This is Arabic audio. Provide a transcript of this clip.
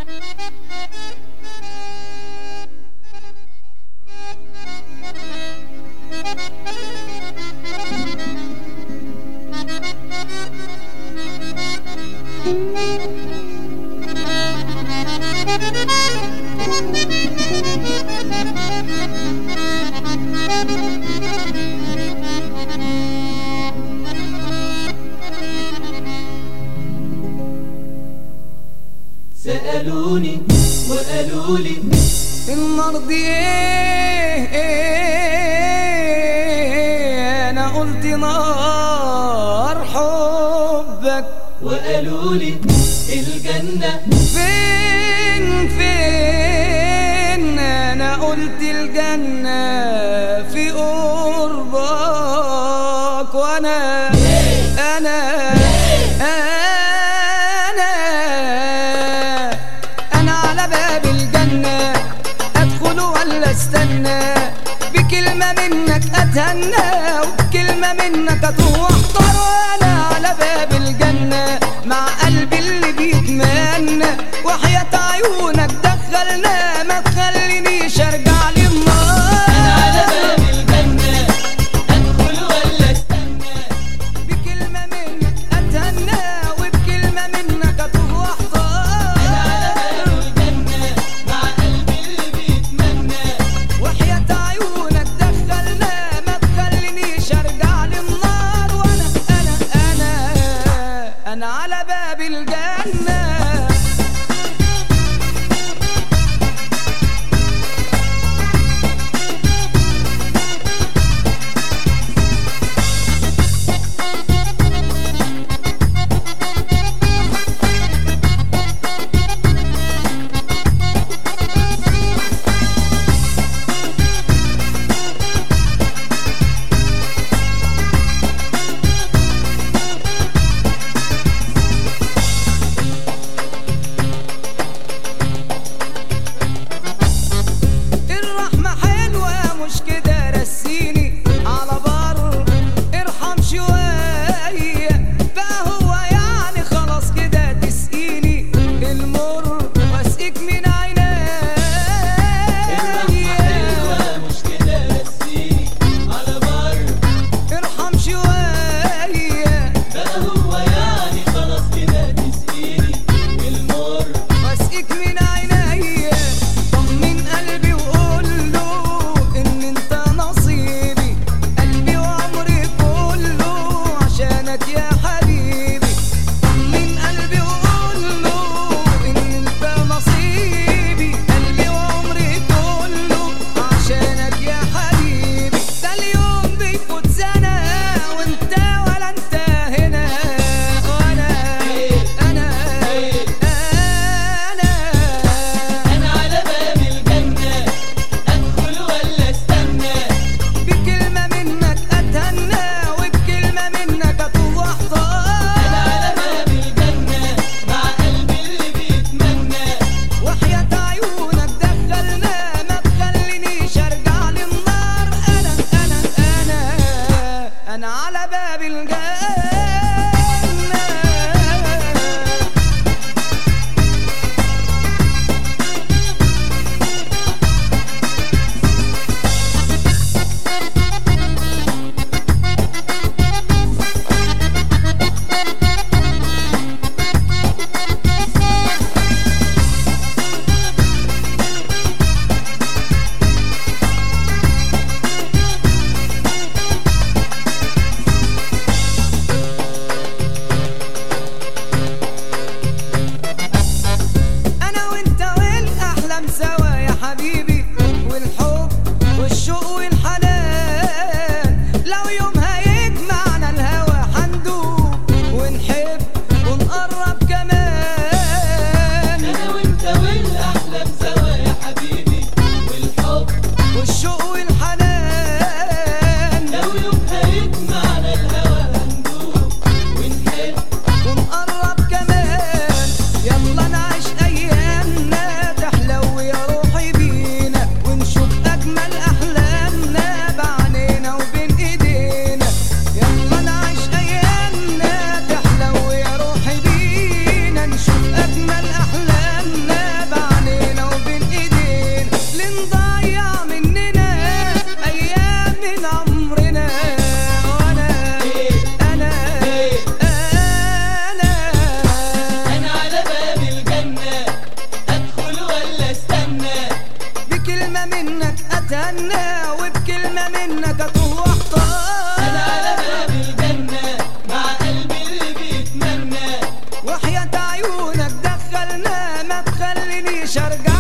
سألوني وقالولي النار دي انا قلت نار حبك، وقالولي الجنة فين انا قلت الجنة في قربك. وانا انا على باب الجنة ادخل ولا استنى؟ بكلمة منك اتهنى وبكلمة منك اطوح طار. وانا على باب الجنة مع قلبي اللي بيتمنى، وحياة عيونك دخلنا ما تخلينيش ارجع للنار. انا على باب الجنة ادخل ولا استنى؟ بكلمة منك اتهنى وبكلمة منك اطوح طار. انا على باب الجنة مع قلبي اللي بيتمنى، وحياة عيونك دخلنا ما تخلينيش ارجع للنار. وانا انا على باب الجنة. ما تخلينيش ارجع